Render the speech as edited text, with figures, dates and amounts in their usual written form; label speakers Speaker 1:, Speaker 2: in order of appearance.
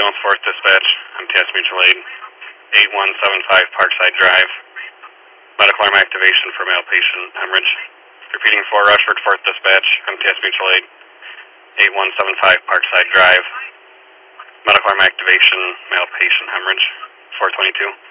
Speaker 1: Jones 4th Dispatch, MTS Mutual Aid, 8175 Parkside Drive. Medical arm activation for male patient hemorrhage. Repeating for Rushford 4th Dispatch, MTS Mutual Aid, 8175 Parkside Drive. Medical arm activation, male patient hemorrhage, 422.